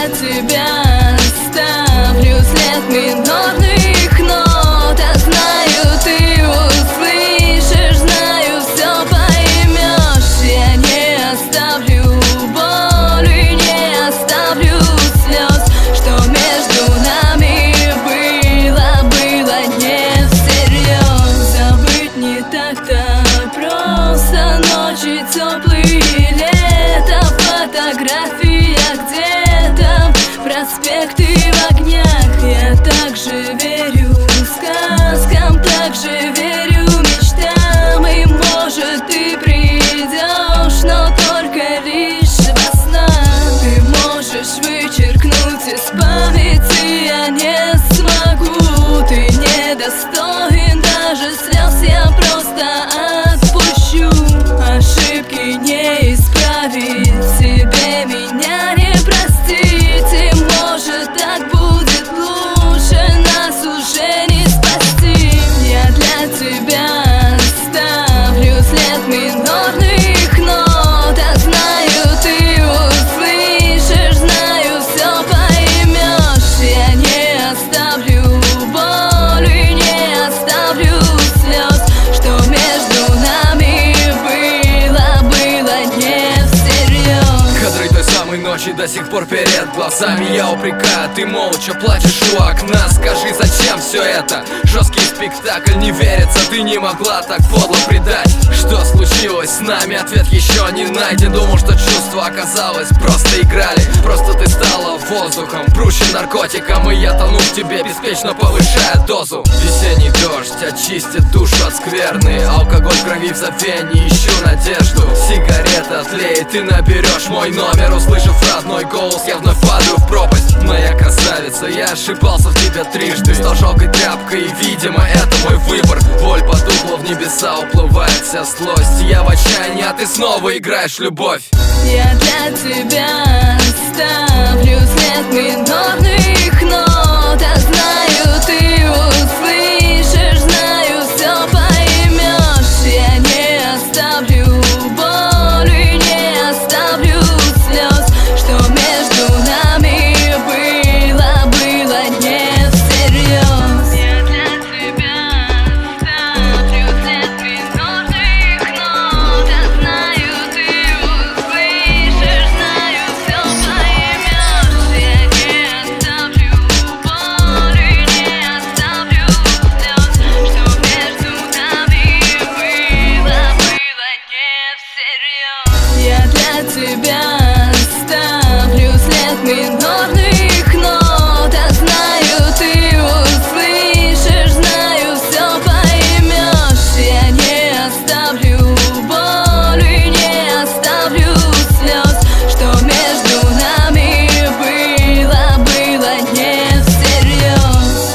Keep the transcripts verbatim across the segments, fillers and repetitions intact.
для тебя ставлю след минорных нот. Я знаю, ты услышишь, знаю, все поймешь. Я не оставлю боль и не оставлю слез. Что между нами было, было не всерьез. Забыть не так-то просто. Ночи теплые, лето, фотография где-то, проспекты в огнях. Я также верю сказкам, также верю мечтам. И может ты придешь, но только лишь во снах. Ты можешь вычеркнуть из памяти, я не смогу. Ты недостоин даже слез, я просто отпущу. Ошибки не исправить, себе меня не простить. И может так будет лучше, нас уже не спасти. Я для тебя ставлю след минорных нот. Я знаю, ты услышишь, знаю, все поймешь. Я не оставлю боль и не оставлю слез. Что между нами было, было не всерьез. Кадры той самой ночи до сих пор перед глазами. Я упрекаю, ты молча плачешь у окна. Скажи, зачем все это? Жесткий спектакль, не верится, ты не могла так подло предать. Что случилось с нами? Ответ еще не найден. Думал, что чувства, оказалось, просто играли. Просто ты стала воздухом, прущим наркотиком, и я тону в тебе, беспечно повышая дозу. Весенний дождь очистит душу от скверны. Алкоголь в крови в забвении, ищу надежду. Сигарета тлеет, ты наберешь мой номер. Услышав родной голос, я вновь падаю в пропасть. Моя красавица, я ошибался в тебя трижды. Стал жалкой тряпкой, и, видимо, это мой выбор. Боль потухла, в небеса уплывает вся злость. Я в отчаянии, а ты снова играешь в любовь. Я для тебя ставлю след минорных нот. Я знаю, ты услышишь, знаю, все поймешь. Я не оставлю боль и не оставлю слез. Что между нами было, было не всерьез. Я для тебя ставлю след минорных нот. Я знаю, ты услышишь, знаю, все поймешь. Я не оставлю боль и не оставлю слез. Что между нами было, было не всерьез. Я для тебя ставлю след минорных нот. Я знаю, ты услышишь, знаю, все поймешь. Я не оставлю боль и не оставлю слез. Что между нами было, было не всерьез.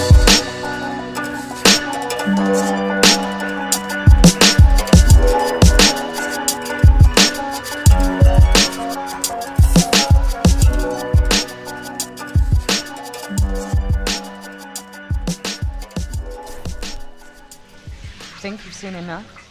Think you've seen enough?